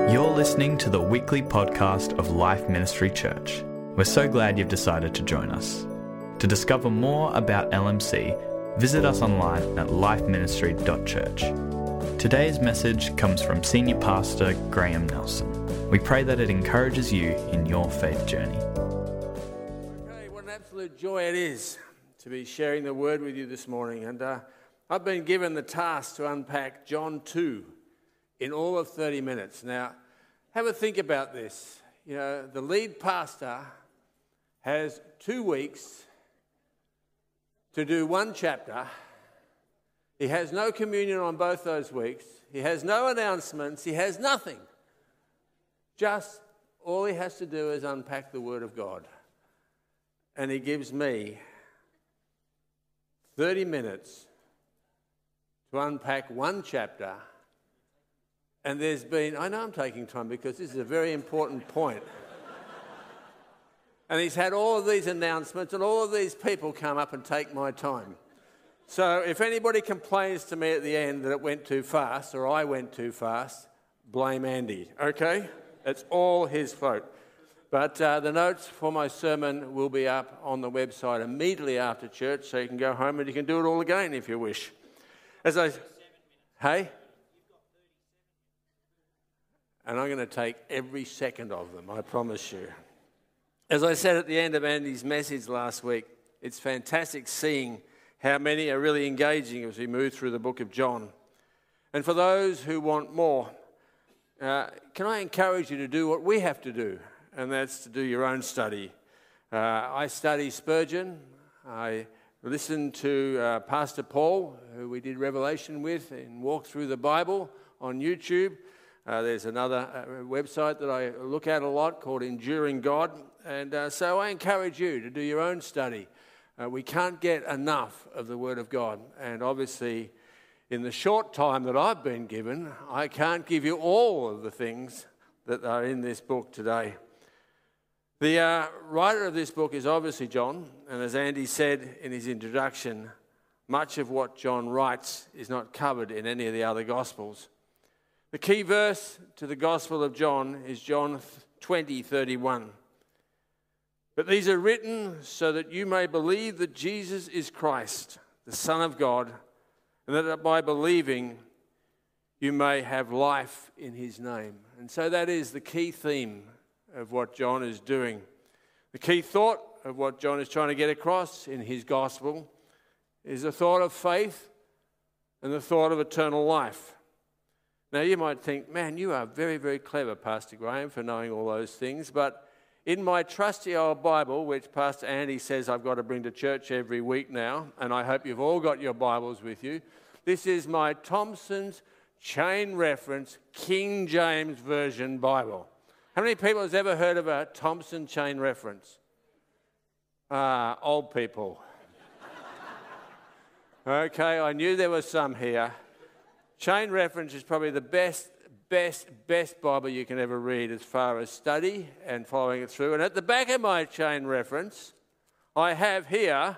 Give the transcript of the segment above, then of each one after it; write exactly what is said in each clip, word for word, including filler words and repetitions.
You're listening to the weekly podcast of Life Ministry Church. We're so glad you've decided to join us. To discover more about L M C, visit us online at life ministry dot church. Today's message comes from Senior Pastor Graham Nelson. We pray that it encourages you in your faith journey. Okay, what an absolute joy it is to be sharing the word with you this morning. And uh, I've been given the task to unpack John two in all of thirty minutes. Now, have a think about this. You know, the lead pastor has two weeks to do one chapter. He has no communion on both those weeks. He has no announcements. He has nothing. Just all he has to do is unpack the Word of God. And he gives me thirty minutes to unpack one chapter. And there's been, I know I'm taking time because this is a very important point. And he's had all of these announcements and all of these people come up and take my time. So if anybody complains to me at the end that it went too fast or I went too fast, blame Andy, okay? It's all his fault. But uh, the notes for my sermon will be up on the website immediately after church, so you can go home and you can do it all again if you wish. As I, hey? And I'm going to take every second of them, I promise you. As I said at the end of Andy's message last week, it's fantastic seeing how many are really engaging as we move through the book of John. And for those who want more, uh, can I encourage you to do what we have to do, and that's to do your own study. Uh, I study Spurgeon. I listen to uh, Pastor Paul, who we did Revelation with, and walk through the Bible on YouTube. Uh, there's another uh, website that I look at a lot called Enduring God. And uh, so I encourage you to do your own study. Uh, we can't get enough of the Word of God. And obviously, in the short time that I've been given, I can't give you all of the things that are in this book today. The uh, writer of this book is obviously John. And as Andy said in his introduction, much of what John writes is not covered in any of the other Gospels. The key verse to the Gospel of John is John twenty thirty-one. But these are written so that you may believe that Jesus is Christ, the Son of God, and that by believing you may have life in his name. And so that is the key theme of what John is doing. The key thought of what John is trying to get across in his Gospel is the thought of faith and the thought of eternal life. Now, you might think, man, you are very, very clever, Pastor Graham, for knowing all those things. But in my trusty old Bible, which Pastor Andy says I've got to bring to church every week now, and I hope you've all got your Bibles with you, this is my Thompson's Chain Reference King James Version Bible. How many people has ever heard of a Thompson Chain Reference? Ah, uh, old people. Okay, I knew there was some here. Chain Reference is probably the best, best, best Bible you can ever read as far as study and following it through. And at the back of my Chain Reference, I have here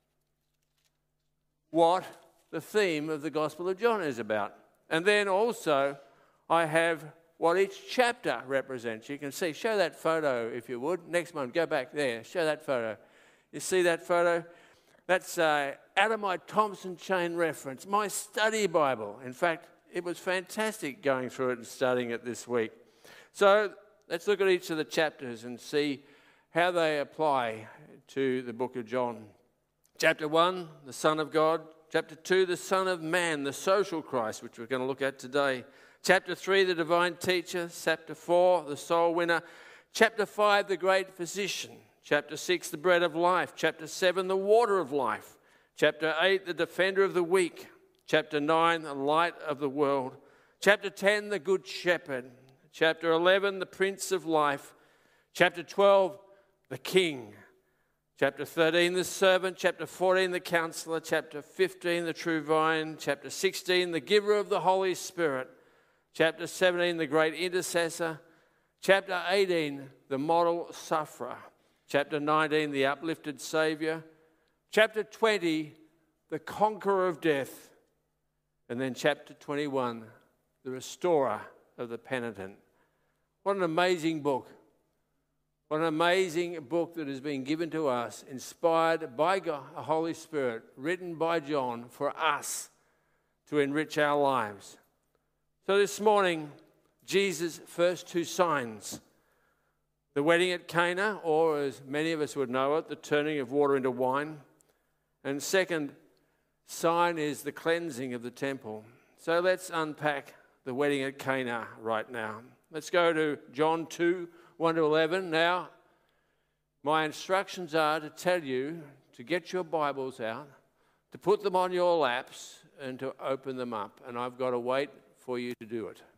what the theme of the Gospel of John is about. And then also, I have what each chapter represents. You can see, show that photo if you would. Next one, go back there, show that photo. You see that photo? That's uh, out of my Thompson Chain Reference, my study Bible. In fact, it was fantastic going through it and studying it this week. So let's look at each of the chapters and see how they apply to the book of John. Chapter one, the Son of God. Chapter two, the Son of Man, the social Christ, which we're going to look at today. Chapter three, the Divine Teacher. Chapter four, the Soul Winner. Chapter five, the Great Physician. Chapter six, the Bread of Life. Chapter seven, the Water of Life. Chapter eight, the Defender of the Weak. Chapter nine, the Light of the World. Chapter ten, the Good Shepherd. Chapter eleven, the Prince of Life. Chapter twelve, the King. Chapter thirteen, the Servant. Chapter fourteen, the Counselor. Chapter fifteen, the True Vine. Chapter sixteen, the Giver of the Holy Spirit. Chapter seventeen, the Great Intercessor. Chapter eighteen, the Model Sufferer. Chapter nineteen, the Uplifted Saviour. Chapter twenty, the Conqueror of Death. And then chapter twenty-one, the Restorer of the Penitent. What an amazing book. What an amazing book that has been given to us, inspired by God, the Holy Spirit, written by John for us to enrich our lives. So this morning, Jesus' first two signs, the wedding at Cana, or as many of us would know it, the turning of water into wine. And second sign is the cleansing of the temple. So let's unpack the wedding at Cana right now. Let's go to John two, one to eleven. Now, my instructions are to tell you to get your Bibles out, to put them on your laps, and to open them up. And I've got to wait for you to do it.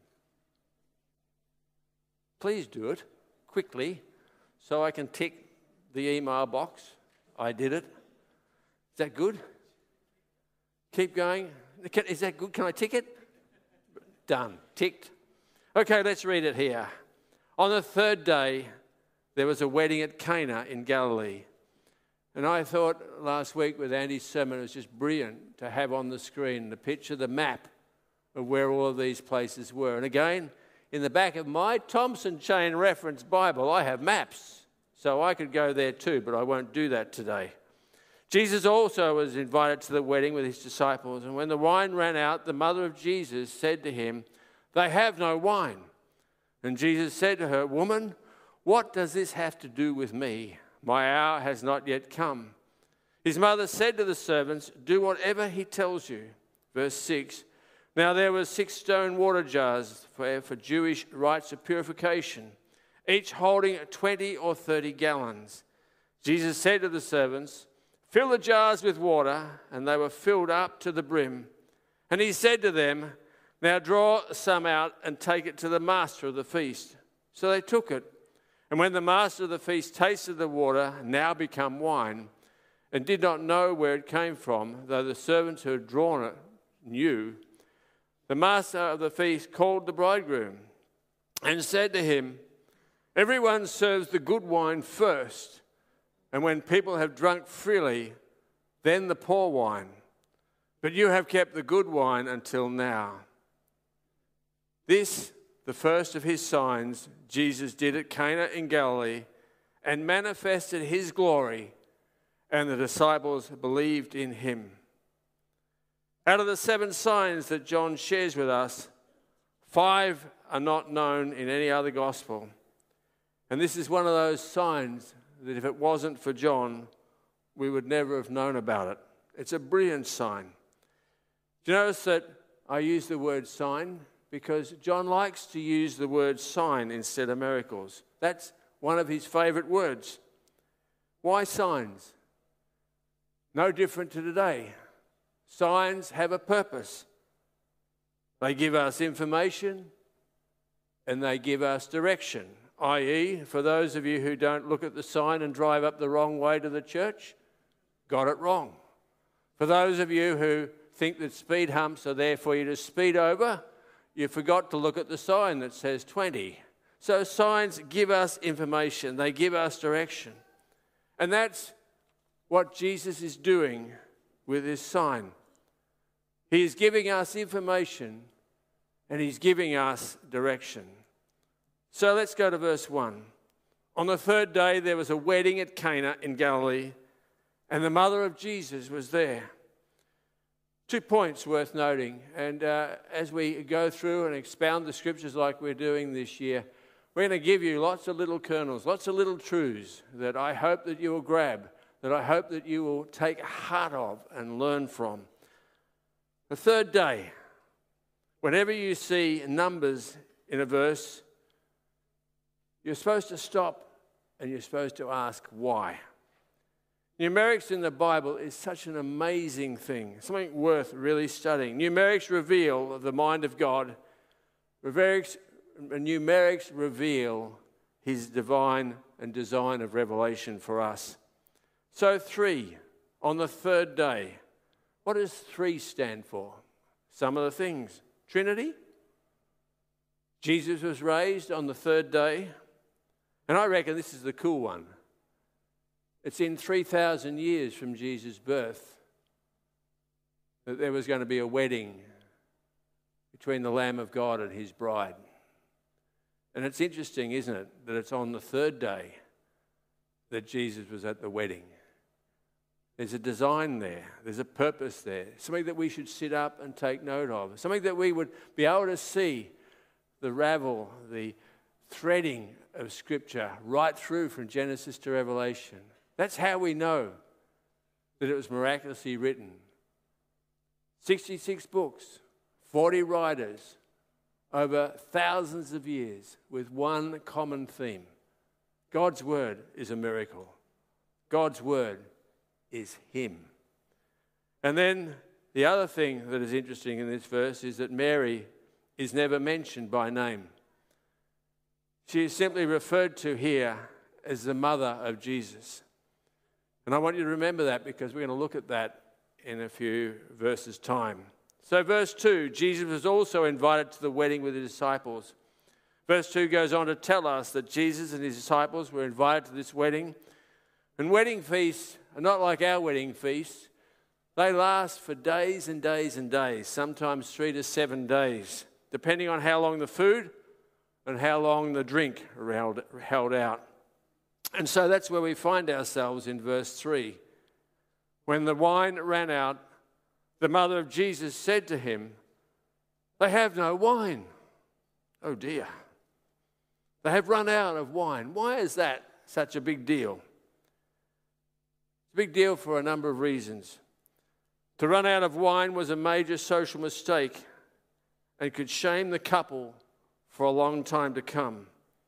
Please do it quickly so I can tick the email box. I did it. Is that good? Keep going. Is that good? Can I tick it? Done. Ticked. Okay, let's read it here. On the third day, there was a wedding at Cana in Galilee. And I thought last week with Andy's sermon, it was just brilliant to have on the screen the picture, the map of where all of these places were. And again, in the back of my Thompson Chain Reference Bible, I have maps. So I could go there too, but I won't do that today. Jesus also was invited to the wedding with his disciples. And when the wine ran out, the mother of Jesus said to him, "They have no wine." And Jesus said to her, "Woman, what does this have to do with me? My hour has not yet come." His mother said to the servants, "Do whatever he tells you." Verse six, now there were six stone water jars for, for Jewish rites of purification, each holding twenty or thirty gallons. Jesus said to the servants, "Fill the jars with water," and they were filled up to the brim. And he said to them, "Now draw some out and take it to the master of the feast." So they took it. And when the master of the feast tasted the water, now become wine, and did not know where it came from, though the servants who had drawn it knew, the master of the feast called the bridegroom and said to him, "Everyone serves the good wine first, and when people have drunk freely, then the poor wine. But you have kept the good wine until now." This, the first of his signs, Jesus did at Cana in Galilee and manifested his glory, and the disciples believed in him. Out of the seven signs that John shares with us, five are not known in any other gospel. And this is one of those signs that if it wasn't for John, we would never have known about it. It's a brilliant sign. Do you notice that I use the word sign? Because John likes to use the word sign instead of miracles. That's one of his favourite words. Why signs? No different to today. Signs have a purpose. They give us information and they give us direction, that is, for those of you who don't look at the sign and drive up the wrong way to the church, got it wrong. For those of you who think that speed humps are there for you to speed over, you forgot to look at the sign that says twenty. So signs give us information. They give us direction. And that's what Jesus is doing with this sign. He is giving us information and he's giving us direction. So let's go to verse one. On the third day there was a wedding at Cana in Galilee, and the mother of Jesus was there. Two points worth noting, and uh, as we go through and expound the scriptures like we're doing this year, we're going to give you lots of little kernels, lots of little truths that I hope that you will grab, that I hope that you will take heart of and learn from. The third day, whenever you see numbers in a verse, you're supposed to stop and you're supposed to ask why. Numerics in the Bible is such an amazing thing, something worth really studying. Numerics reveal the mind of God. Numerics, numerics reveal his divine and design of revelation for us. So three, on the third day. What does three stand for? Some of the things. Trinity. Jesus was raised on the third day. And I reckon this is the cool one. It's in three thousand years from Jesus' birth that there was going to be a wedding between the Lamb of God and his bride. And it's interesting, isn't it, that it's on the third day that Jesus was at the wedding. There's a design there. There's a purpose there. Something that we should sit up and take note of. Something that we would be able to see the ravel, the threading of Scripture right through from Genesis to Revelation. That's how we know that it was miraculously written. sixty-six books, forty writers, over thousands of years with one common theme. God's word is a miracle. God's word is Him. And then the other thing that is interesting in this verse is that Mary is never mentioned by name. She is simply referred to here as the mother of Jesus. And I want you to remember that because we're going to look at that in a few verses' time. So verse two, Jesus was also invited to the wedding with his disciples. Verse two goes on to tell us that Jesus and his disciples were invited to this wedding. And wedding feasts are not like our wedding feasts. They last for days and days and days, sometimes three to seven days, depending on how long the food and how long the drink are held, held out. And so that's where we find ourselves in verse three. When the wine ran out, the mother of Jesus said to him, "They have no wine." Oh dear. They have run out of wine. Why is that such a big deal? It's a big deal for a number of reasons. To run out of wine was a major social mistake and could shame the couple for a long time to come.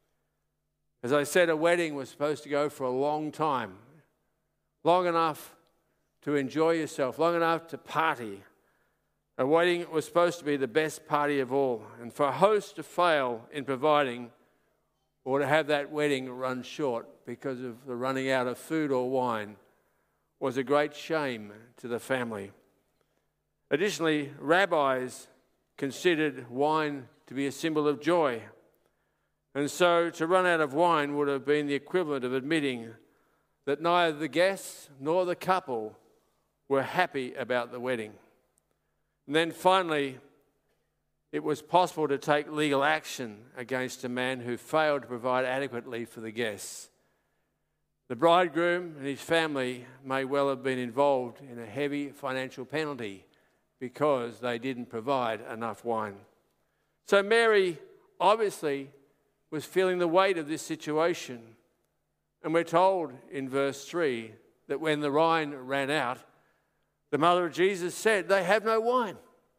As I said, a wedding was supposed to go for a long time, long enough to enjoy yourself, long enough to party. A wedding was supposed to be the best party of all. And for a host to fail in providing or to have that wedding run short because of the running out of food or wine was a great shame to the family. Additionally, rabbis considered wine to be a symbol of joy. And so to run out of wine would have been the equivalent of admitting that neither the guests nor the couple were happy about the wedding. And then finally, it was possible to take legal action against a man who failed to provide adequately for the guests. The bridegroom and his family may well have been involved in a heavy financial penalty because they didn't provide enough wine. So Mary obviously was feeling the weight of this situation. And we're told in verse three that when the wine ran out, the mother of Jesus said, "They have no wine."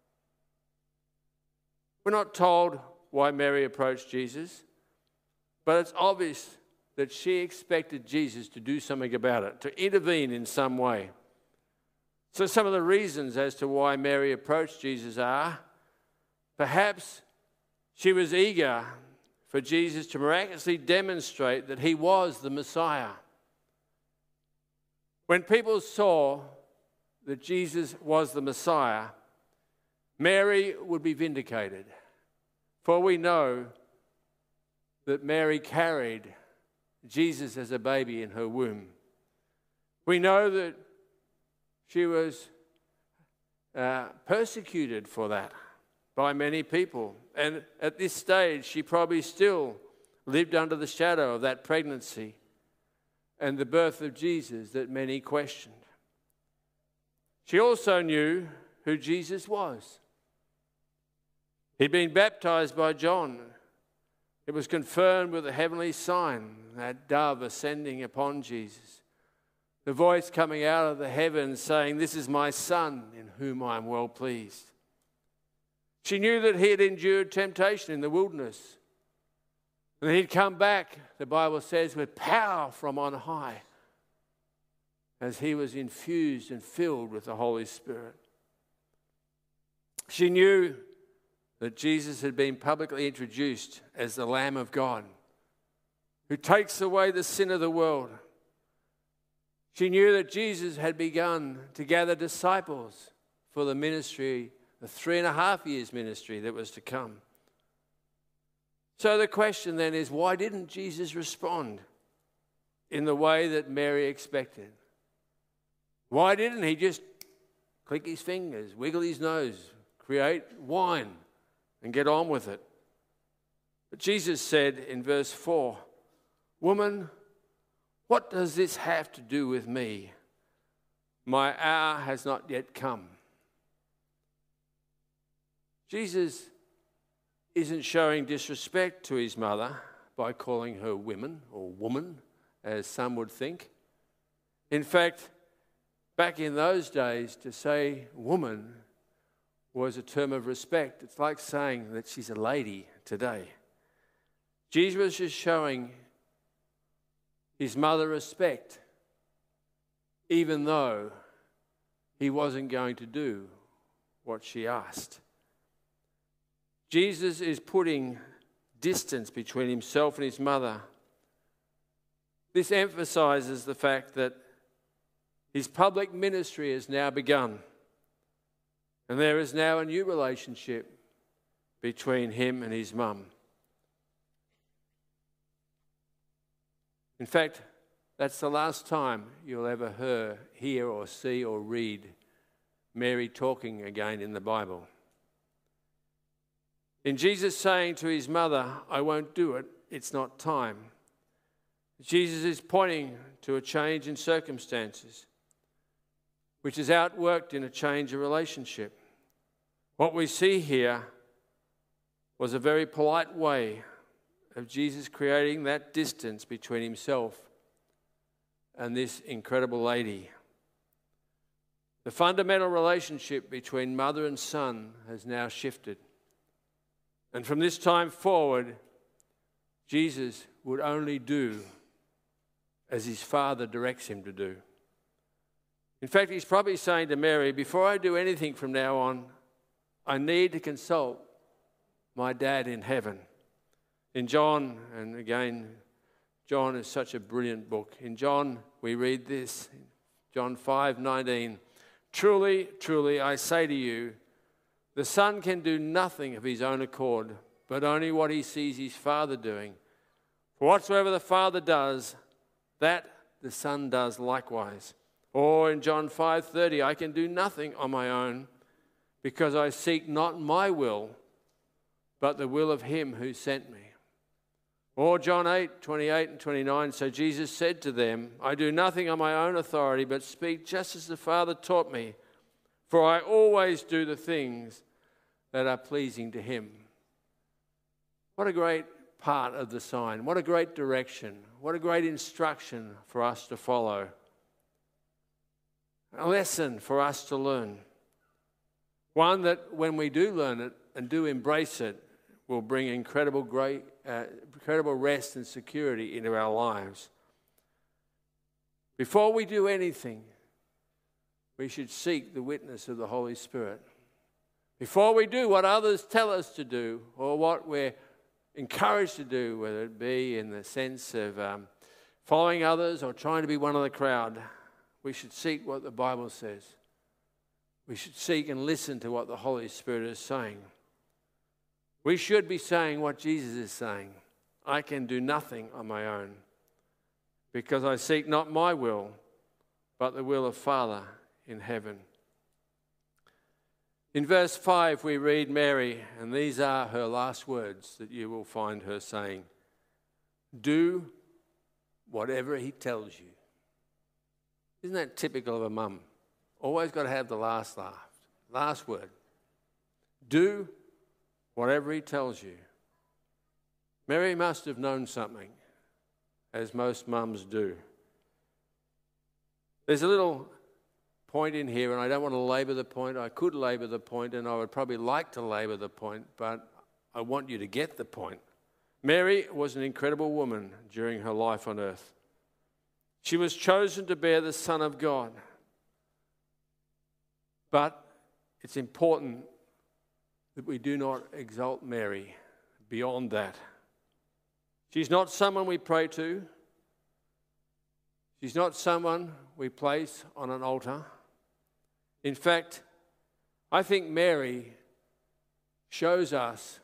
We're not told why Mary approached Jesus, but it's obvious that she expected Jesus to do something about it, to intervene in some way. So some of the reasons as to why Mary approached Jesus are, perhaps she was eager for Jesus to miraculously demonstrate that he was the Messiah. When people saw that Jesus was the Messiah, Mary would be vindicated. For we know that Mary carried Jesus as a baby in her womb. We know that she was uh, persecuted for that by many people. And at this stage, she probably still lived under the shadow of that pregnancy and the birth of Jesus that many questioned. She also knew who Jesus was. He'd been baptized by John. It was confirmed with a heavenly sign, that dove ascending upon Jesus. The voice coming out of the heavens saying, "This is my Son, in whom I am well pleased." She knew that he had endured temptation in the wilderness. And he'd come back, the Bible says, with power from on high, as he was infused and filled with the Holy Spirit. She knew that Jesus had been publicly introduced as the Lamb of God, who takes away the sin of the world. She knew that Jesus had begun to gather disciples for the ministry, the three and a half years ministry that was to come. So the question then is, why didn't Jesus respond in the way that Mary expected? Why didn't he just click his fingers, wiggle his nose, create wine, and get on with it? But Jesus said in verse four, "Woman, what does this have to do with me? My hour has not yet come." Jesus isn't showing disrespect to his mother by calling her women or woman, as some would think. In fact, back in those days, to say woman was a term of respect. It's like saying that she's a lady today. Jesus was just showing his mother respect, even though he wasn't going to do what she asked. Jesus is putting distance between himself and his mother. This emphasizes the fact that his public ministry has now begun, and there is now a new relationship between him and his mum. In fact, that's the last time you'll ever hear, hear or see or read Mary talking again in the Bible. In Jesus saying to his mother, "I won't do it, it's not time," Jesus is pointing to a change in circumstances, which is outworked in a change of relationship. What we see here was a very polite way of Jesus creating that distance between himself and this incredible lady. The fundamental relationship between mother and son has now shifted. And from this time forward, Jesus would only do as his Father directs him to do. In fact, he's probably saying to Mary, before I do anything from now on, I need to consult my dad in heaven. In John, and again, John is such a brilliant book. In John, we read this, John five nineteen, "Truly, truly, I say to you, the Son can do nothing of his own accord, but only what he sees his Father doing. For whatsoever the Father does, that the Son does likewise." Or in John five thirty, "I can do nothing on my own, because I seek not my will, but the will of him who sent me." Or John eight twenty-eight and twenty-nine, "So Jesus said to them, I do nothing on my own authority, but speak just as the Father taught me. For I always do the things that are pleasing to him." What a great part of the sign. What a great direction. What a great instruction for us to follow. A lesson for us to learn. One that when we do learn it and do embrace it, will bring incredible great, uh, incredible rest and security into our lives. Before we do anything, we should seek the witness of the Holy Spirit. Before we do what others tell us to do, or what we're encouraged to do, whether it be in the sense of um, following others or trying to be one of the crowd, we should seek what the Bible says. We should seek and listen to what the Holy Spirit is saying. We should be saying what Jesus is saying. I can do nothing on my own, because I seek not my will, but the will of Father in heaven. In verse five, we read Mary, and these are her last words that you will find her saying. "Do whatever he tells you." Isn't that typical of a mum? Always got to have the last laugh, last word. Do whatever he tells you. Mary must have known something, as most mums do. There's a little point in here, and I don't want to labour the point. I could labour the point, and I would probably like to labour the point, but I want you to get the point. Mary was an incredible woman during her life on earth. She was chosen to bear the Son of God. But it's important that we do not exalt Mary beyond that. She's not someone we pray to. She's not someone we place on an altar. In fact, I think Mary shows us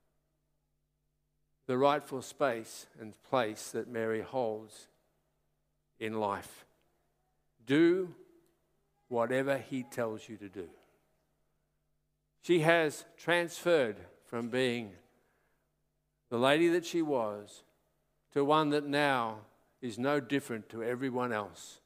the rightful space and place that Mary holds in life. Do whatever he tells you to do. She has transferred from being the lady that she was, to one that now is no different to everyone else.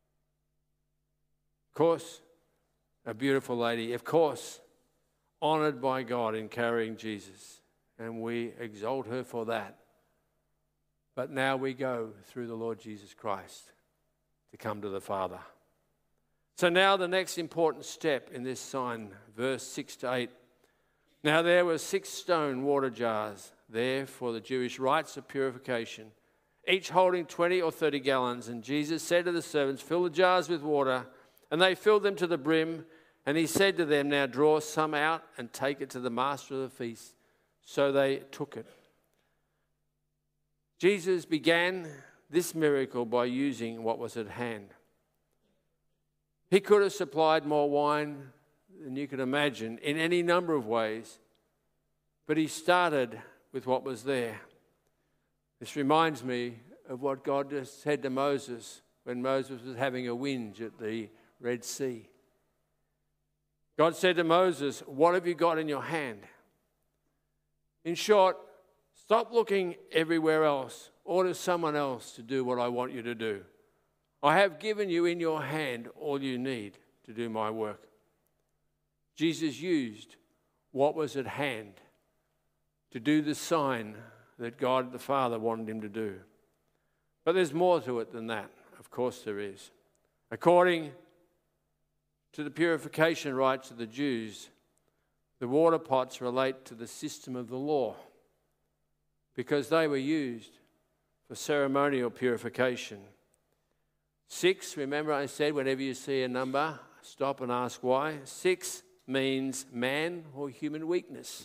Of course, a beautiful lady, of course, honoured by God in carrying Jesus, and we exalt her for that. But now we go through the Lord Jesus Christ to come to the Father. So now the next important step in this sign, verse six to eight. Now there were six stone water jars there for the Jewish rites of purification, each holding twenty or thirty gallons. And Jesus said to the servants, fill the jars with water. And they filled them to the brim. And he said to them, now draw some out and take it to the master of the feast. So they took it. Jesus began this miracle by using what was at hand. He could have supplied more wine than you could imagine in any number of ways, but he started with what was there. This reminds me of what God just said to Moses when Moses was having a whinge at the Red Sea. God said to Moses, what have you got in your hand? In short, stop looking everywhere else or to someone else to do what I want you to do. I have given you in your hand all you need to do my work. Jesus used what was at hand to do the sign that God the Father wanted him to do. But there's more to it than that. Of course there is. According to the purification rites of the Jews, the water pots relate to the system of the law because they were used for ceremonial purification. Six, remember I said whenever you see a number, stop and ask why. Six means man or human weakness.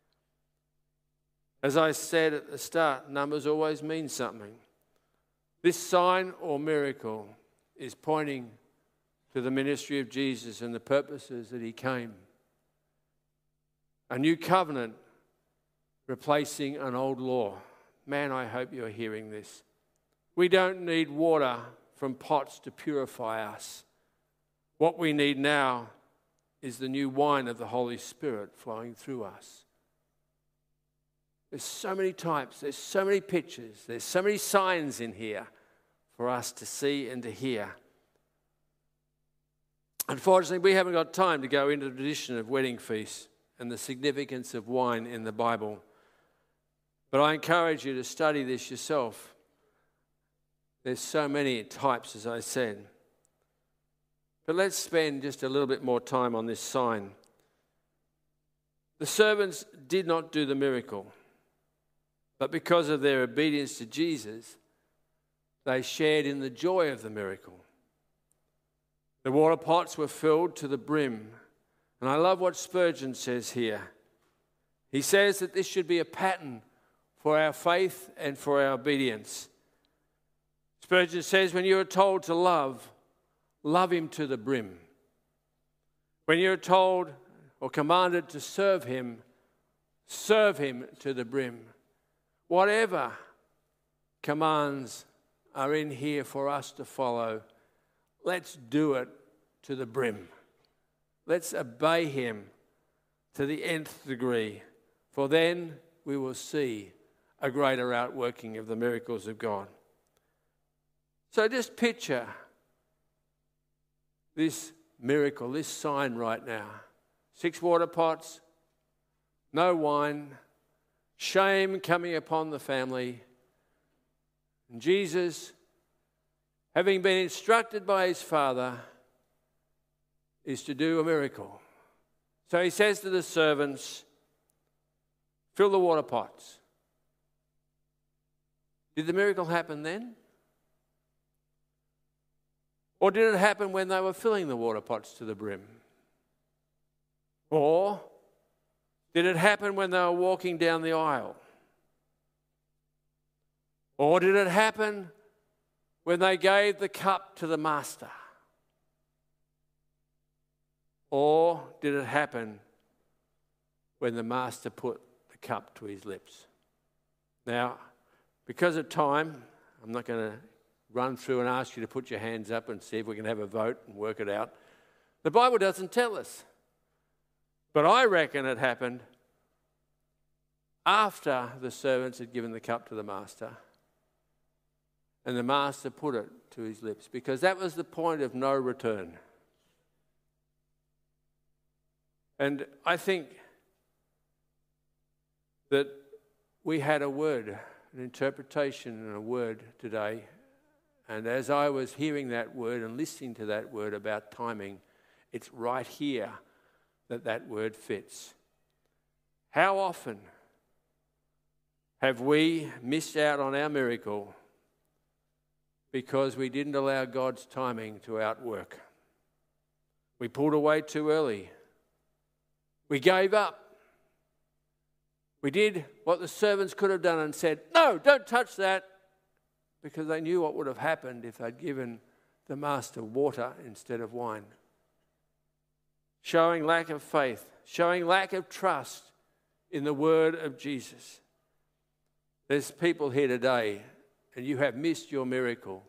As I said at the start, numbers always mean something. This sign or miracle is pointing to the ministry of Jesus and the purposes that he came. A new covenant replacing an old law. Man, I hope you're hearing this. We don't need water from pots to purify us. What we need now is the new wine of the Holy Spirit flowing through us. There's so many types, there's so many pictures, there's so many signs in here for us to see and to hear. Unfortunately, we haven't got time to go into the tradition of wedding feasts and the significance of wine in the Bible. But I encourage you to study this yourself. There's so many types, as I said. But let's spend just a little bit more time on this sign. The servants did not do the miracle, but because of their obedience to Jesus, they shared in the joy of the miracle. The water pots were filled to the brim. And I love what Spurgeon says here. He says that this should be a pattern for our faith and for our obedience. Spurgeon says, when you are told to love, love him to the brim. When you're told or commanded to serve him, serve him to the brim. Whatever commands are in here for us to follow, let's do it to the brim. Let's obey him to the nth degree, for then we will see a greater outworking of the miracles of God. So just picture this miracle, this sign right now. Six water pots, no wine, shame coming upon the family. And Jesus, having been instructed by his Father, is to do a miracle. So he says to the servants, fill the water pots. Did the miracle happen then? Or did it happen when they were filling the water pots to the brim? Or did it happen when they were walking down the aisle? Or did it happen when they gave the cup to the master? Or did it happen when the master put the cup to his lips? Now, because of time, I'm not going to run through and ask you to put your hands up and see if we can have a vote and work it out. The Bible doesn't tell us. But I reckon it happened after the servants had given the cup to the master, and the master put it to his lips, because that was the point of no return. And I think that we had a word, an interpretation and a word today. And as I was hearing that word and listening to that word about timing, it's right here that that word fits. How often have we missed out on our miracle because we didn't allow God's timing to outwork? We pulled away too early. We gave up. We did what the servants could have done and said, no, don't touch that, because they knew what would have happened if they'd given the master water instead of wine. Showing lack of faith, showing lack of trust in the word of Jesus. There's people here today, and you have missed your miracle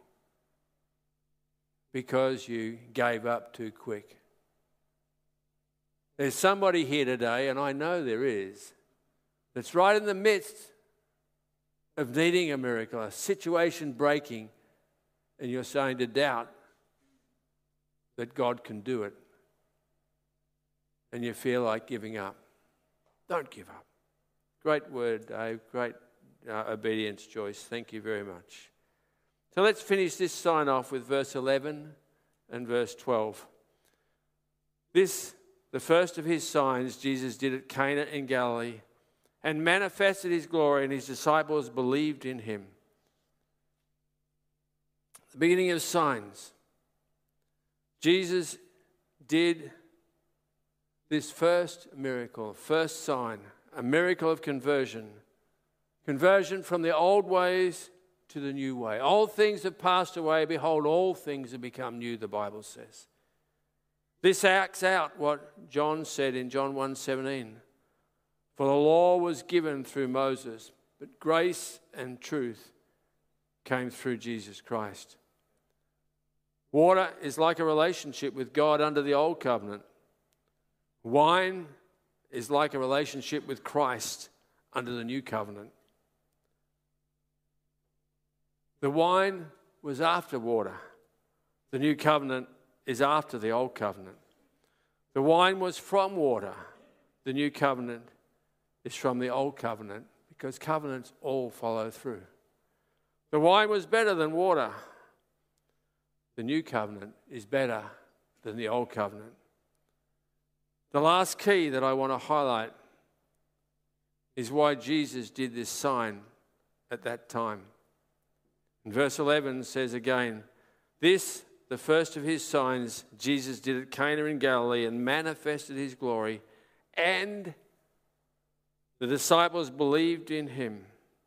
because you gave up too quick. There's somebody here today, and I know there is, that's right in the midst of needing a miracle, a situation breaking, and you're starting to doubt that God can do it, and you feel like giving up. Don't give up. Great word, Dave. Great uh, obedience, Joyce. Thank you very much. So let's finish this sign off with verse eleven and verse twelve. This, the first of his signs, Jesus did at Cana in Galilee, and manifested his glory, and his disciples believed in him. The beginning of signs. Jesus did this first miracle, first sign, a miracle of conversion. Conversion from the old ways to the new way. Old things have passed away. Behold, all things have become new, the Bible says. This acts out what John said in John one seventeen. For the law was given through Moses, but grace and truth came through Jesus Christ. Water is like a relationship with God under the old covenant. Wine is like a relationship with Christ under the new covenant. The wine was after water. The new covenant is after the old covenant. The wine was from water. The new covenant is from the old covenant, because covenants all follow through. The wine was better than water. The new covenant is better than the old covenant. The last key that I want to highlight is why Jesus did this sign at that time. And verse eleven says again, this, the first of his signs, Jesus did at Cana in Galilee and manifested his glory, and the disciples believed in him.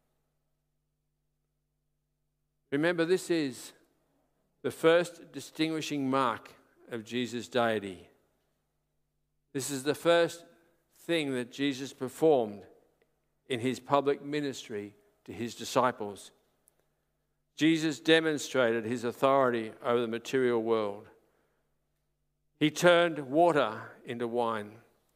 Remember, this is the first distinguishing mark of Jesus' deity. This is the first thing that Jesus performed in his public ministry to his disciples. Jesus demonstrated his authority over the material world. He turned water into wine.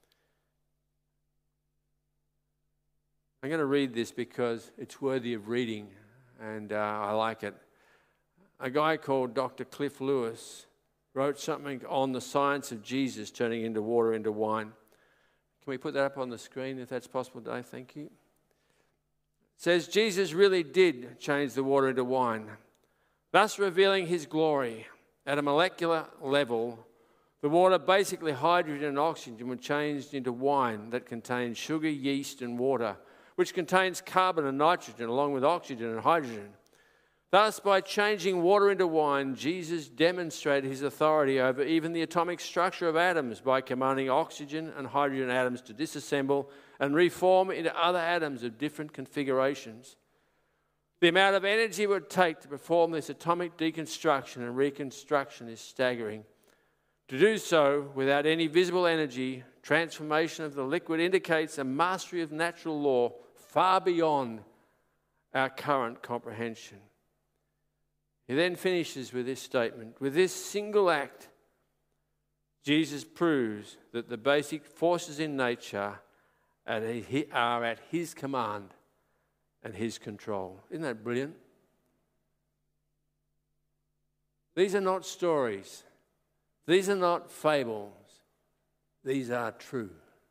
I'm going to read this because it's worthy of reading, and uh, I like it. A guy called Doctor Cliff Lewis wrote something on the science of Jesus turning into water into wine. Can we put that up on the screen if that's possible, Dave? Thank you. It says, Jesus really did change the water into wine, thus revealing his glory. At a molecular level, the water, basically hydrogen and oxygen, were changed into wine that contains sugar, yeast, and water, which contains carbon and nitrogen along with oxygen and hydrogen. Thus, by changing water into wine, Jesus demonstrated his authority over even the atomic structure of atoms by commanding oxygen and hydrogen atoms to disassemble and reform into other atoms of different configurations. The amount of energy it would take to perform this atomic deconstruction and reconstruction is staggering. To do so without any visible energy, transformation of the liquid indicates a mastery of natural law far beyond our current comprehension. He then finishes with this statement. With this single act, Jesus proves that the basic forces in nature are at his command and his control. Isn't that brilliant? These are not stories. These are not fables. These are true.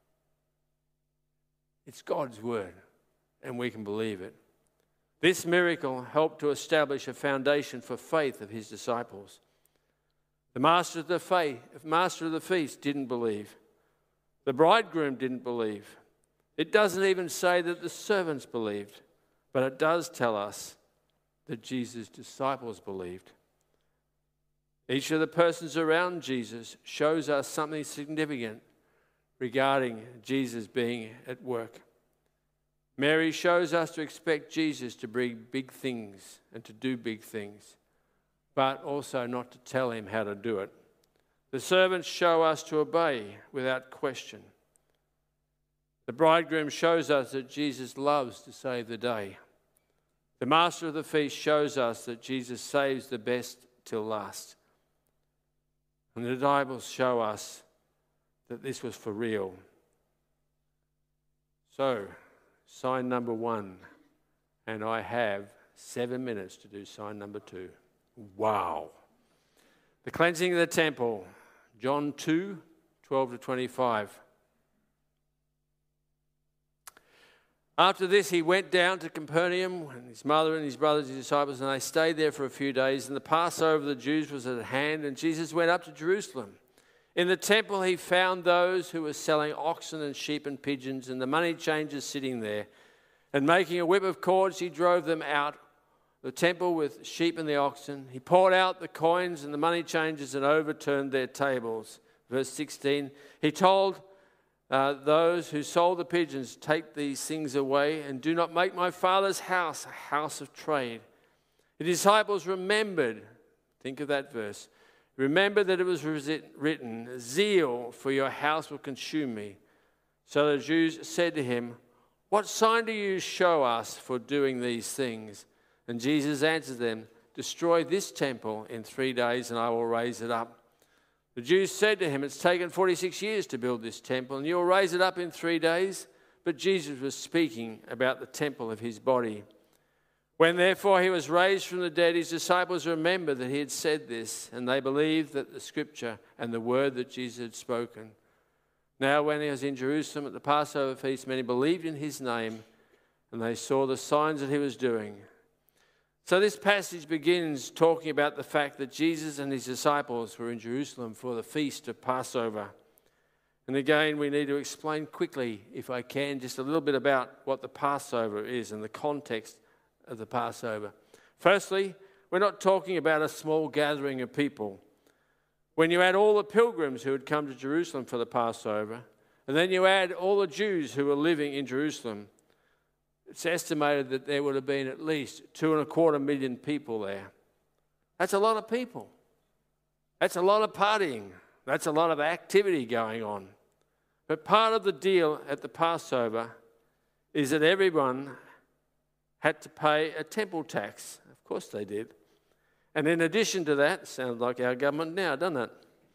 It's God's word, and we can believe it. This miracle helped to establish a foundation for faith of his disciples. The master of the faith, master of the feast didn't believe. The bridegroom didn't believe. It doesn't even say that the servants believed, but it does tell us that Jesus' disciples believed. Each of the persons around Jesus shows us something significant regarding Jesus being at work. Mary shows us to expect Jesus to bring big things and to do big things, but also not to tell him how to do it. The servants show us to obey without question. The bridegroom shows us that Jesus loves to save the day. The master of the feast shows us that Jesus saves the best till last. And the disciples show us that this was for real. So, sign number one, and I have seven minutes to do sign number two. Wow. The cleansing of the temple, John two, twelve to twenty-five. After this, he went down to Capernaum, and his mother and his brothers and disciples, and they stayed there for a few days. And the Passover of the Jews was at hand, and Jesus went up to Jerusalem. In the temple, he found those who were selling oxen and sheep and pigeons, and the money changers sitting there. And making a whip of cords, he drove them out the temple with sheep and the oxen. He poured out the coins and the money changers and overturned their tables. Verse sixteen, he told Uh, those who sold the pigeons, take these things away and do not make my Father's house a house of trade. The disciples remembered, think of that verse, remember that it was written, zeal for your house will consume me. So the Jews said to him, what sign do you show us for doing these things? And Jesus answered them, destroy this temple in three days and I will raise it up. The Jews said to him, it's taken forty-six years to build this temple, and you'll raise it up in three days? But Jesus was speaking about the temple of his body. When therefore he was raised from the dead, his disciples remembered that he had said this, and they believed that the scripture and the word that Jesus had spoken. Now when he was in Jerusalem at the Passover feast, many believed in his name, and they saw the signs that he was doing. So this passage begins talking about the fact that Jesus and his disciples were in Jerusalem for the feast of Passover. And again, we need to explain quickly, if I can, just a little bit about what the Passover is and the context of the Passover. Firstly, we're not talking about a small gathering of people. When you add all the pilgrims who had come to Jerusalem for the Passover, and then you add all the Jews who were living in Jerusalem, it's estimated that there would have been at least two and a quarter million people there. That's a lot of people. That's a lot of partying. That's a lot of activity going on. But part of the deal at the Passover is that everyone had to pay a temple tax. Of course they did. And in addition to that, sounds like our government now, doesn't it?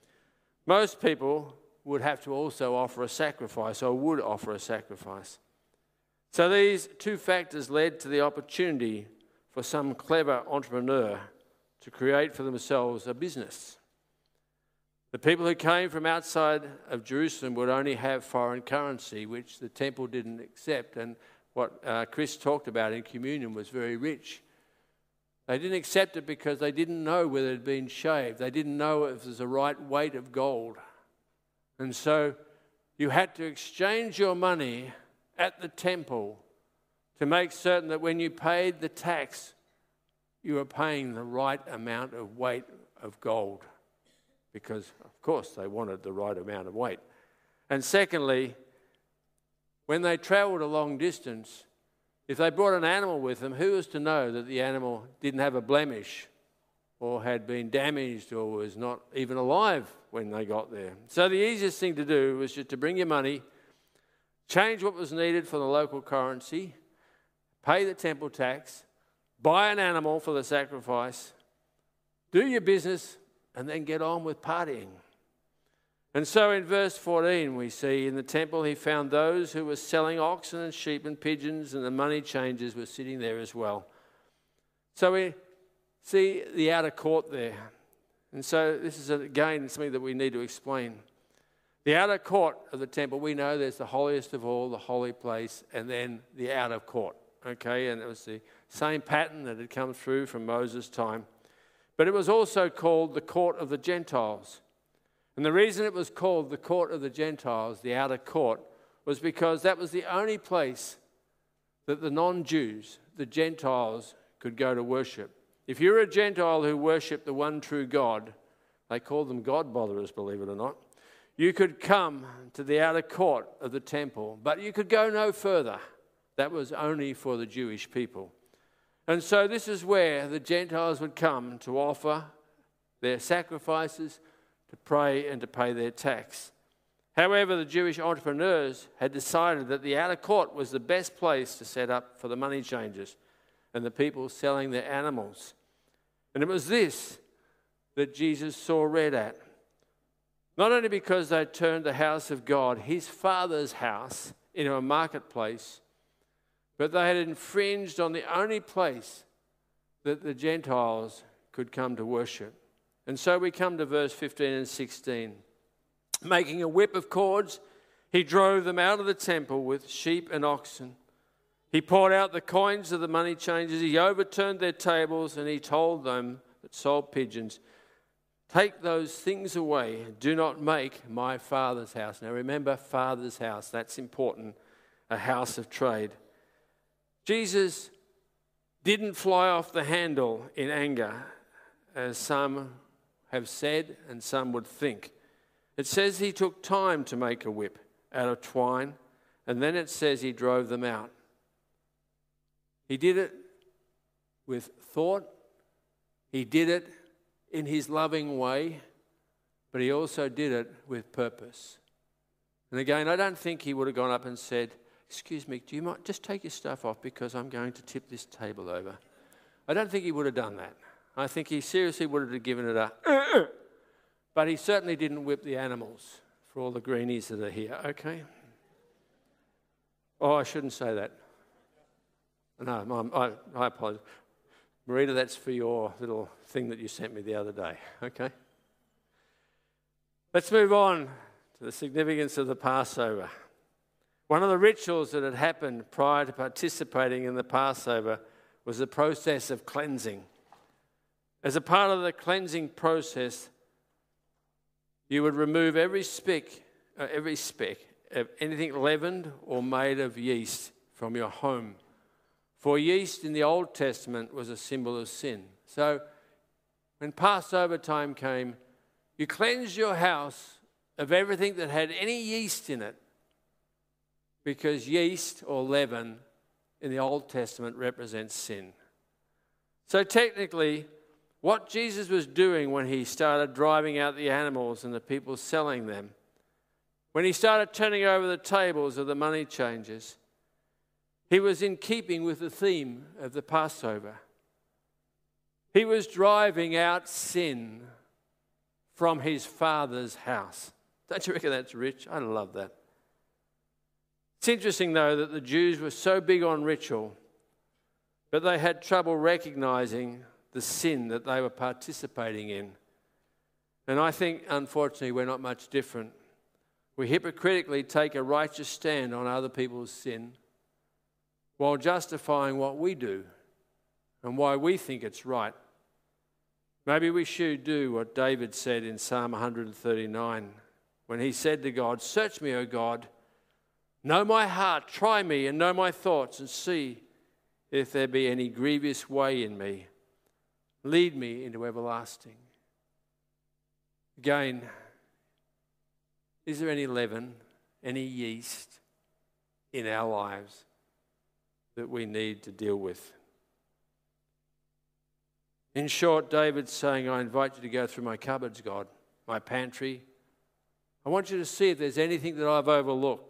Most people would have to also offer a sacrifice, or would offer a sacrifice. So these two factors led to the opportunity for some clever entrepreneur to create for themselves a business. The people who came from outside of Jerusalem would only have foreign currency, which the temple didn't accept. And what uh, Chris talked about in communion was very rich. They didn't accept it because they didn't know whether it had been shaved. They didn't know if it was the right weight of gold. And so you had to exchange your money at the temple to make certain that when you paid the tax, you were paying the right amount of weight of gold, because, of course, they wanted the right amount of weight. And secondly, when they travelled a long distance, if they brought an animal with them, who was to know that the animal didn't have a blemish or had been damaged or was not even alive when they got there? So the easiest thing to do was just to bring your money, change what was needed for the local currency, pay the temple tax, buy an animal for the sacrifice, do your business, and then get on with partying. And so in verse fourteen we see, in the temple he found those who were selling oxen and sheep and pigeons, and the money changers were sitting there as well. So we see the outer court there. And so this is, again, something that we need to explain. The outer court of the temple, we know there's the holiest of all, the holy place, and then the outer court. Okay, and it was the same pattern that had come through from Moses' time. But it was also called the court of the Gentiles. And the reason it was called the court of the Gentiles, the outer court, was because that was the only place that the non-Jews, the Gentiles, could go to worship. If you're a Gentile who worshipped the one true God, they called them God botherers, believe it or not, you could come to the outer court of the temple, but you could go no further. That was only for the Jewish people. And so this is where the Gentiles would come to offer their sacrifices, to pray and to pay their tax. However, the Jewish entrepreneurs had decided that the outer court was the best place to set up for the money changers and the people selling their animals. And it was this that Jesus saw red at. Not only because they turned the house of God, his Father's house, into a marketplace, but they had infringed on the only place that the Gentiles could come to worship. And so we come to verse fifteen and sixteen. Making a whip of cords, he drove them out of the temple with sheep and oxen. He poured out the coins of the money changers. He overturned their tables, and he told them that sold pigeons, take those things away. Do not make my Father's house. Now remember, Father's house, that's important, a house of trade. Jesus didn't fly off the handle in anger, as some have said and some would think. It says he took time to make a whip out of twine, and then it says he drove them out. He did it with thought. He did it in his loving way, but he also did it with purpose. And again, I don't think he would have gone up and said, excuse me, do you mind, just take your stuff off because I'm going to tip this table over. I don't think he would have done that. I think he seriously would have given it a, uh-uh. But he certainly didn't whip the animals for all the greenies that are here, okay? Oh, I shouldn't say that. No, I, I apologize. Marita, that's for your little thing that you sent me the other day, okay? Let's move on to the significance of the Passover. One of the rituals that had happened prior to participating in the Passover was the process of cleansing. As a part of the cleansing process, you would remove every speck, uh, every speck of anything leavened or made of yeast from your home. For yeast in the Old Testament was a symbol of sin. So when Passover time came, you cleansed your house of everything that had any yeast in it, because yeast or leaven in the Old Testament represents sin. So technically, what Jesus was doing when he started driving out the animals and the people selling them, when he started turning over the tables of the money changers, he was in keeping with the theme of the Passover. He was driving out sin from his Father's house. Don't you reckon that's rich? I love that. It's interesting, though, that the Jews were so big on ritual, but they had trouble recognizing the sin that they were participating in. And I think, unfortunately, we're not much different. We hypocritically take a righteous stand on other people's sin while justifying what we do and why we think it's right. Maybe we should do what David said in Psalm one thirty-nine when he said to God, search me, O God, know my heart, try me and know my thoughts, and see if there be any grievous way in me. Lead me into everlasting. Again, is there any leaven, any yeast in our lives that we need to deal with? In short, David's saying, I invite you to go through my cupboards, God, my pantry. I want you to see if there's anything that I've overlooked.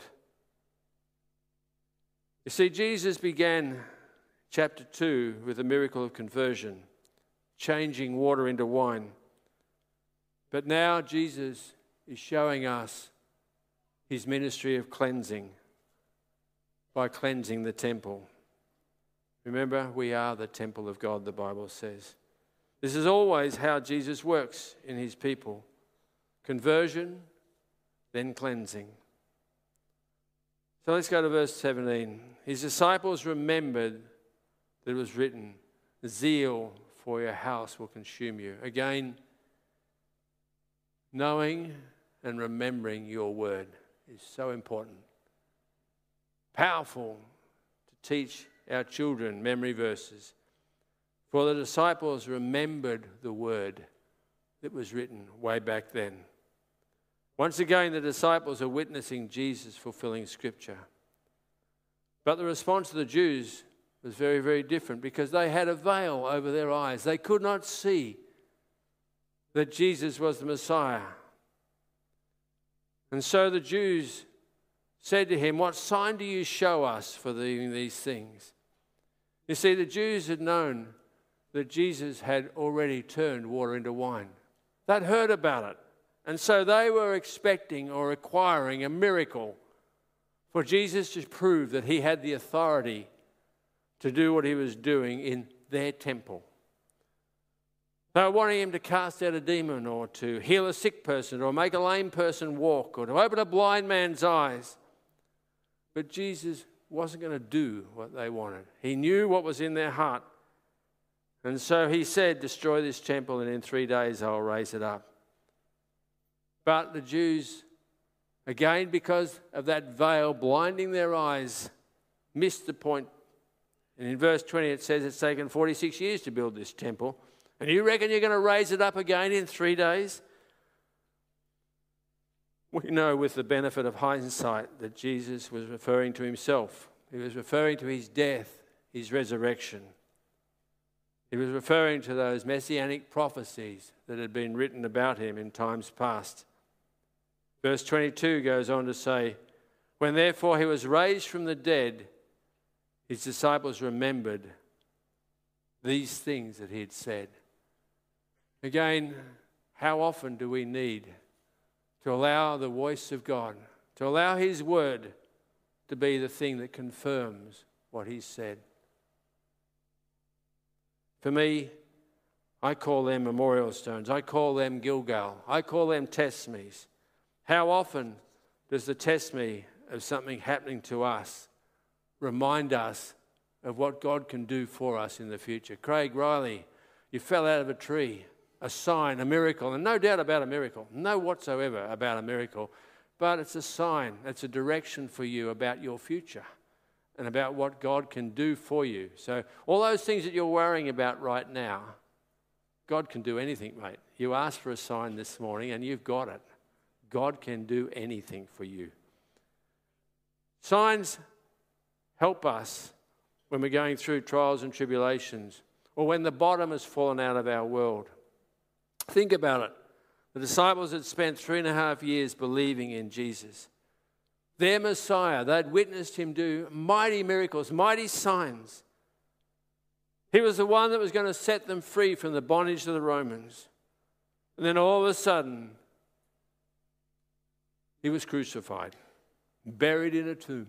You see, Jesus began chapter two with a miracle of conversion, changing water into wine. But now Jesus is showing us his ministry of cleansing by cleansing the temple. Remember, we are the temple of God, the Bible says. This is always how Jesus works in his people. Conversion, then cleansing. So let's go to verse seventeen. His disciples remembered that it was written, zeal for your house will consume you. Again, knowing and remembering your word is so important. Powerful to teach our children memory verses. For the disciples remembered the word that was written way back then. Once again, the disciples are witnessing Jesus fulfilling Scripture. But the response of the Jews was very, very different because they had a veil over their eyes. They could not see that Jesus was the Messiah. And so the Jews said to him, what sign do you show us for doing these things? You see, the Jews had known that Jesus had already turned water into wine. They'd heard about it. And so they were expecting or requiring a miracle for Jesus to prove that he had the authority to do what he was doing in their temple. They were wanting him to cast out a demon or to heal a sick person or make a lame person walk or to open a blind man's eyes. But Jesus wasn't going to do what they wanted. He knew what was in their heart. And so he said, destroy this temple and in three days I'll raise it up. But the Jews, again because of that veil blinding their eyes, missed the point. And in verse twenty it says it's taken forty-six years to build this temple. And you reckon you're going to raise it up again in three days? We know with the benefit of hindsight that Jesus was referring to himself. He was referring to his death, his resurrection. He was referring to those messianic prophecies that had been written about him in times past. Verse twenty-two goes on to say, when therefore he was raised from the dead, his disciples remembered these things that he had said. Again, how often do we need to allow the voice of God, to allow his word to be the thing that confirms what he said? For me, I call them memorial stones. I call them Gilgal. I call them testimonies. How often does the testimony of something happening to us remind us of what God can do for us in the future? Craig Riley, you fell out of a tree, a sign, a miracle, and no doubt about a miracle, no whatsoever about a miracle, but it's a sign, it's a direction for you about your future and about what God can do for you. So all those things that you're worrying about right now, God can do anything, mate. You asked for a sign this morning and you've got it. God can do anything for you. Signs help us when we're going through trials and tribulations or when the bottom has fallen out of our world. Think about it. The disciples had spent three and a half years believing in Jesus. Their Messiah, they'd witnessed him do mighty miracles, mighty signs. He was the one that was going to set them free from the bondage of the Romans. And then all of a sudden, he was crucified, buried in a tomb.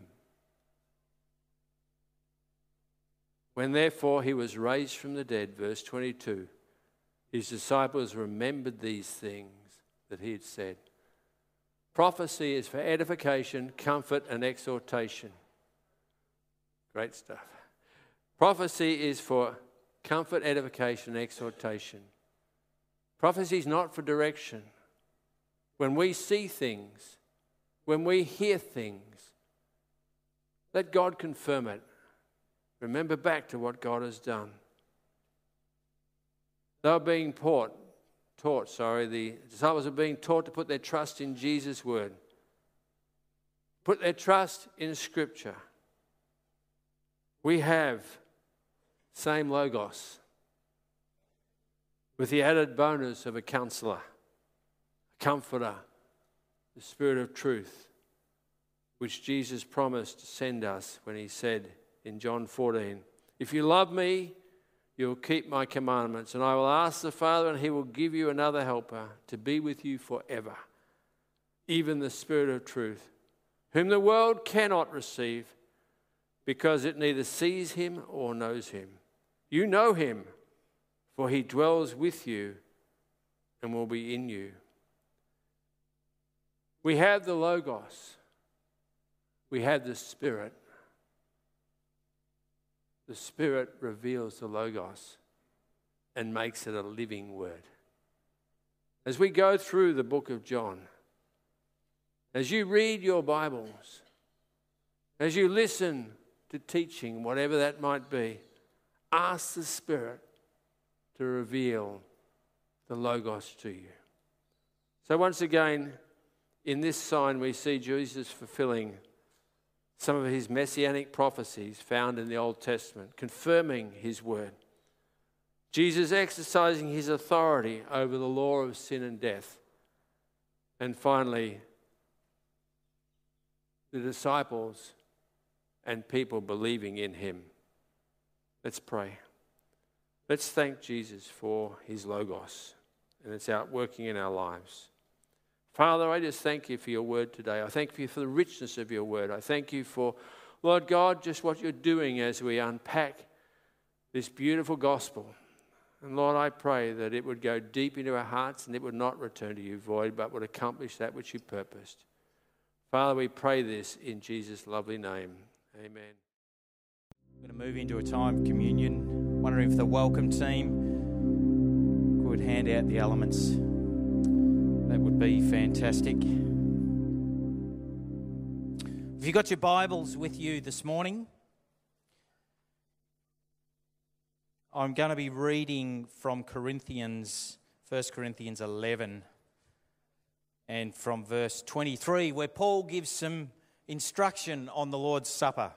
When therefore he was raised from the dead, verse twenty-two, his disciples remembered these things that he had said. Prophecy is for edification, comfort, and exhortation. Great stuff. Prophecy is for comfort, edification, and exhortation. Prophecy is not for direction. When we see things, when we hear things, let God confirm it. Remember back to what God has done. They were being taught, taught, sorry, the disciples were being taught to put their trust in Jesus' word. Put their trust in Scripture. We have same Logos with the added bonus of a counselor, a comforter, the Spirit of truth, which Jesus promised to send us when he said in John fourteen, if you love me, you will keep my commandments, and I will ask the Father, and he will give you another helper to be with you forever, even the Spirit of truth, whom the world cannot receive, because it neither sees him or knows him. You know him, for he dwells with you and will be in you. We have the Logos. We have the Spirit. The Spirit reveals the Logos and makes it a living word. As we go through the book of John, as you read your Bibles, as you listen to teaching, whatever that might be, ask the Spirit to reveal the Logos to you. So once again, in this sign we see Jesus fulfilling some of his messianic prophecies found in the Old Testament, confirming his word. Jesus exercising his authority over the law of sin and death. And finally, the disciples and people believing in him. Let's pray. Let's thank Jesus for his Logos and its outworking in our lives. Father, I just thank you for your word today. I thank you for the richness of your word. I thank you for, Lord God, just what you're doing as we unpack this beautiful gospel. And Lord, I pray that it would go deep into our hearts and it would not return to you void, but would accomplish that which you purposed. Father, we pray this in Jesus' lovely name. Amen. We're going to move into a time of communion. Wondering if the welcome team could hand out the elements. That would be fantastic. Have you got your Bibles with you this morning? I'm going to be reading from Corinthians, First Corinthians eleven, and from verse twenty-three, where Paul gives some instruction on the Lord's Supper.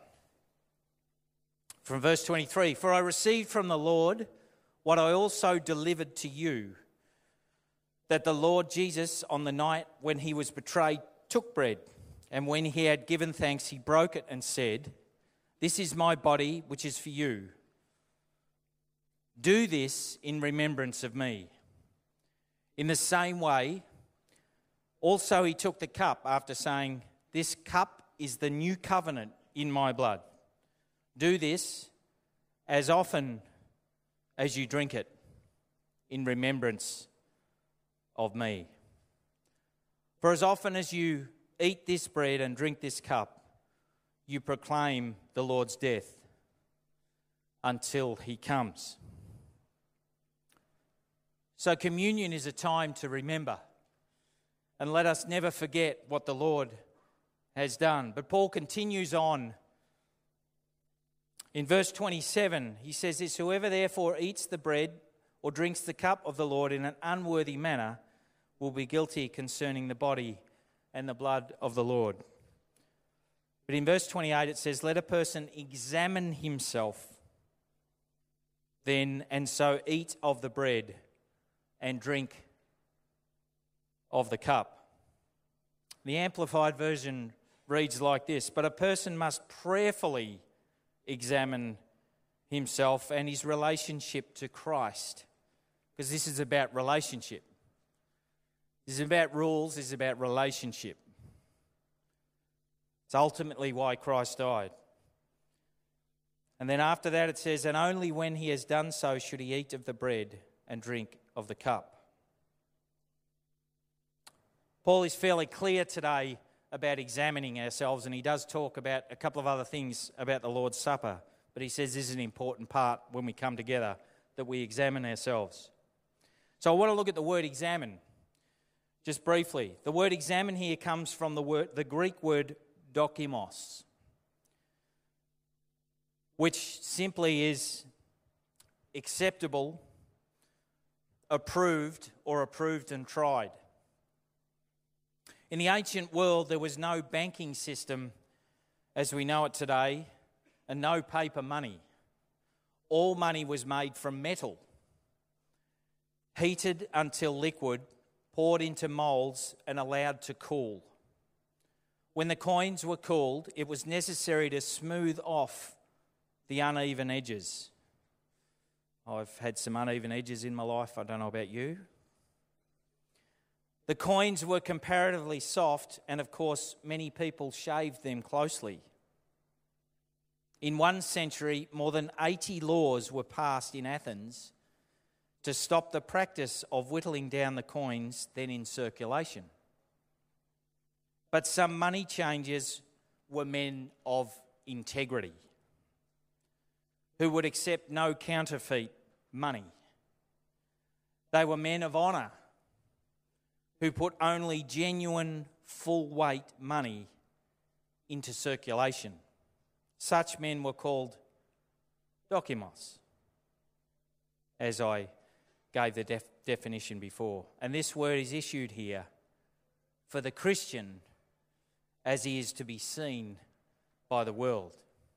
From verse twenty-three, "For I received from the Lord what I also delivered to you, that the Lord Jesus, on the night when he was betrayed, took bread, and when he had given thanks, he broke it and said, 'This is my body, which is for you. Do this in remembrance of me.' In the same way, also he took the cup after saying, 'This cup is the new covenant in my blood. Do this as often as you drink it in remembrance of me. For as often as you eat this bread and drink this cup, you proclaim the Lord's death until he comes.'" So communion is a time to remember, and let us never forget what the Lord has done. But Paul continues on. In verse twenty-seven, he says this, "Whoever therefore eats the bread or drinks the cup of the Lord in an unworthy manner will be guilty concerning the body and the blood of the Lord." But in verse twenty-eight it says, "Let a person examine himself then, and so eat of the bread and drink of the cup." The Amplified Version reads like this, "But a person must prayerfully examine himself and his relationship to Christ," because this is about relationship. This is about rules, this is about relationship. It's ultimately why Christ died. And then after that it says, "And only when he has done so should he eat of the bread and drink of the cup." Paul is fairly clear today about examining ourselves, and he does talk about a couple of other things about the Lord's Supper, but he says this is an important part when we come together, that we examine ourselves. So I want to look at the word examine just briefly. The word examine here comes from the word, the Greek word dokimos, which simply is acceptable, approved, or approved and tried. In the ancient world, there was no banking system as we know it today, and no paper money. All money was made from metal, heated until liquid, poured into moulds and allowed to cool. When the coins were cooled, it was necessary to smooth off the uneven edges. I've had some uneven edges in my life, I don't know about you. The coins were comparatively soft, and of course, many people shaved them closely. In one century, more than eighty laws were passed in Athens to stop the practice of whittling down the coins then in circulation. But some money changers were men of integrity who would accept no counterfeit money. They were men of honour who put only genuine full weight money into circulation. Such men were called dokimos, as I gave the def- definition before. And this word is issued here for the Christian as he is to be seen by the world.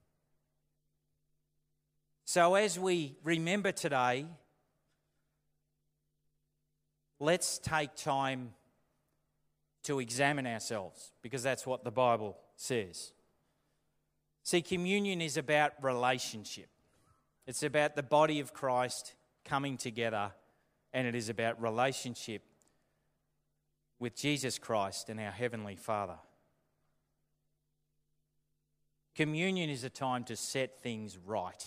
So as we remember today, let's take time to examine ourselves, because that's what the Bible says. See, communion is about relationship. It's about the body of Christ coming together, and it is about relationship with Jesus Christ and our Heavenly Father. Communion is a time to set things right.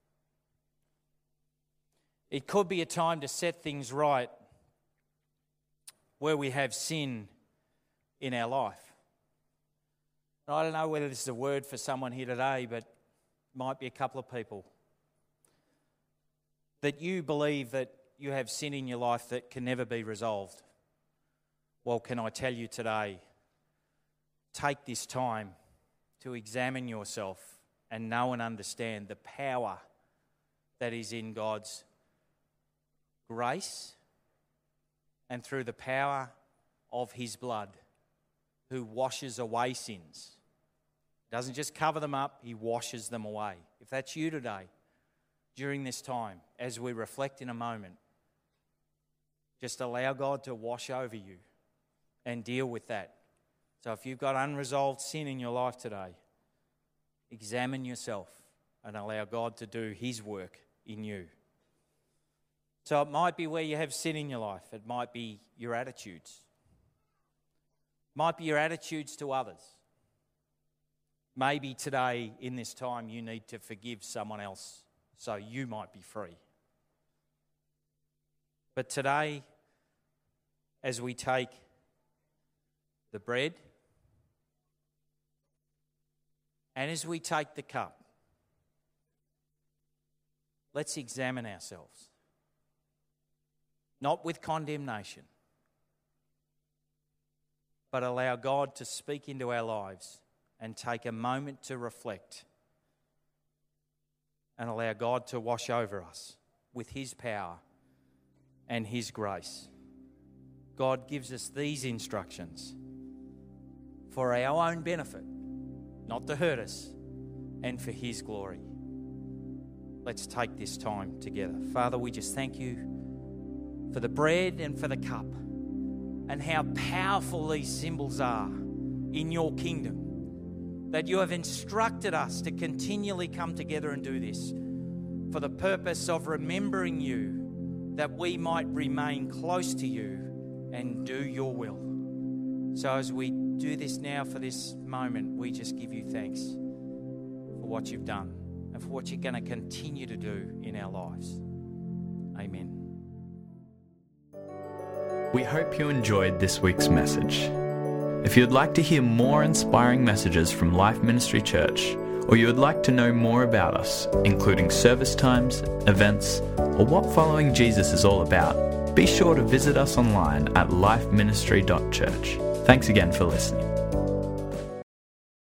It could be a time to set things right where we have sin in our life. I don't know whether this is a word for someone here today, but it might be a couple of people. That you believe that you have sin in your life that can never be resolved. Well, can I tell you today, take this time to examine yourself and know and understand the power that is in God's grace and through the power of His blood, who washes away sins. Doesn't just cover them up, He washes them away. If that's you today, during this time, as we reflect in a moment, just allow God to wash over you and deal with that. So if you've got unresolved sin in your life today, examine yourself and allow God to do His work in you. So it might be where you have sin in your life. It might be your attitudes. It might be your attitudes to others. Maybe today, in this time, you need to forgive someone else so you might be free. But today, as we take the bread and as we take the cup, let's examine ourselves. Not with condemnation, but allow God to speak into our lives and take a moment to reflect and allow God to wash over us with His power and His grace. God gives us these instructions for our own benefit, not to hurt us, and for His glory. Let's take this time together. Father, we just thank You for the bread and for the cup, and how powerful these symbols are in Your kingdom, that You have instructed us to continually come together and do this for the purpose of remembering You, that we might remain close to You and do Your will. So as we do this now for this moment, we just give You thanks for what You've done and for what You're going to continue to do in our lives. Amen. We hope you enjoyed this week's message. If you'd like to hear more inspiring messages from Life Ministry Church, or you would like to know more about us, including service times, events, or what following Jesus is all about, be sure to visit us online at life ministry dot church. Thanks again for listening.